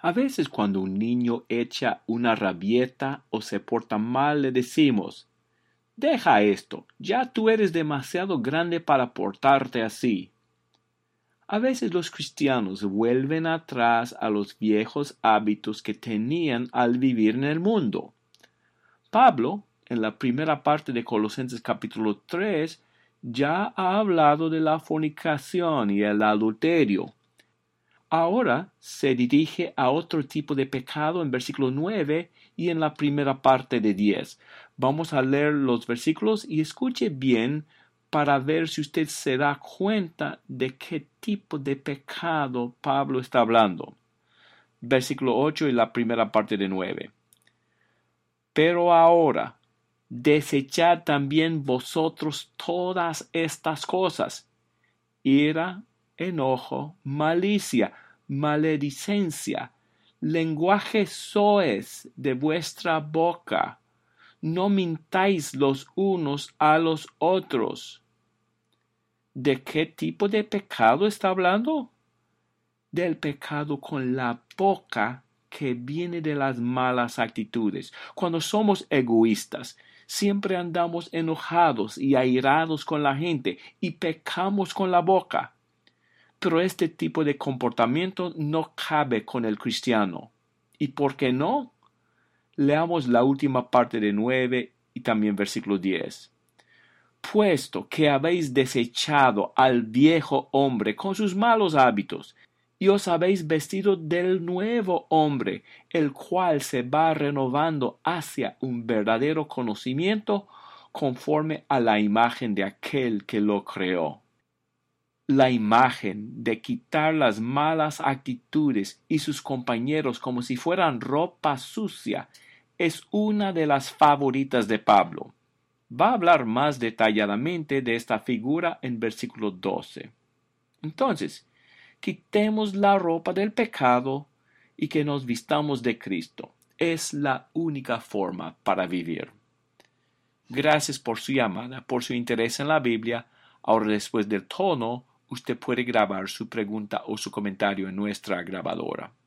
A veces cuando un niño echa una rabieta o se porta mal, le decimos, deja esto, ya tú eres demasiado grande para portarte así. A veces los cristianos vuelven atrás a los viejos hábitos que tenían al vivir en el mundo. Pablo, en la primera parte de Colosenses capítulo 3, ya ha hablado de la fornicación y el adulterio. Ahora se dirige a otro tipo de pecado en versículo 9 y en la primera parte de 10. Vamos a leer los versículos y escuche bien para ver si usted se da cuenta de qué tipo de pecado Pablo está hablando. Versículo 8 y la primera parte de 9. Pero ahora, desechad también vosotros todas estas cosas: ira, enojo, malicia, maledicencia, lenguaje soez de vuestra boca. No mintáis los unos a los otros. ¿De qué tipo de pecado está hablando? Del pecado con la boca que viene de las malas actitudes. Cuando somos egoístas, siempre andamos enojados y airados con la gente y pecamos con la boca. Pero este tipo de comportamiento no cabe con el cristiano. ¿Y por qué no? Leamos la última parte de 9 y también versículo 10. Puesto que habéis desechado al viejo hombre con sus malos hábitos, y os habéis vestido del nuevo hombre, el cual se va renovando hacia un verdadero conocimiento conforme a la imagen de aquel que lo creó. La imagen de quitar las malas actitudes y sus compañeros como si fueran ropa sucia es una de las favoritas de Pablo. Va a hablar más detalladamente de esta figura en versículo 12. Entonces, quitemos la ropa del pecado y que nos vistamos de Cristo. Es la única forma para vivir. Gracias por su llamada, por su interés en la Biblia. Ahora, después del tono, usted puede grabar su pregunta o su comentario en nuestra grabadora.